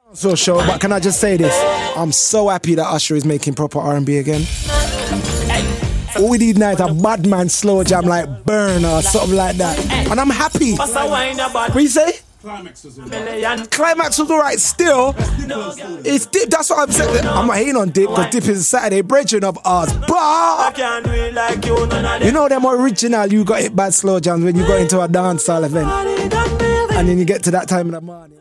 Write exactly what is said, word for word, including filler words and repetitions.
So sure, but can I just say this? I'm so happy that Usher is making proper R and B again. All we need now is a bad man slow jam like Burn or something like that. And I'm happy. What you say? Climax was alright. Climax was alright still. It's Dip, that's what I'm saying. I'm not hating on Dip because Dip is a Saturday brethren of ours. But you know them original you got hit by slow jams when you go into a dancehall event. And then you get to that time of the morning.